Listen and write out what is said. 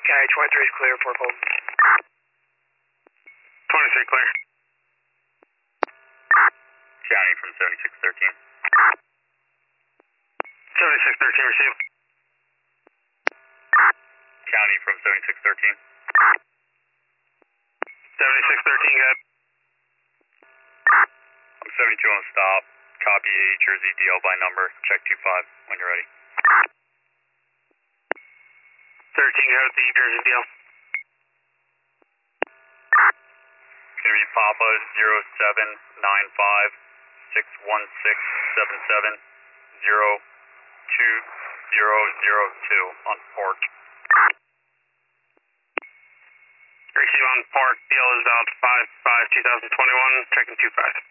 Okay, 23 is clear, 4 fold. 23 clear. County from 7613. 7613 received. County from 7613. 7613, good. I'm 72 on stop. Copy A, Jersey, DL by number. Check 25 when you're ready. 13, go with the Jersey DL. It's going to be Papa 0795 61677 02002 on port. Receive on port, DL is about 5/5/2021, checking 25.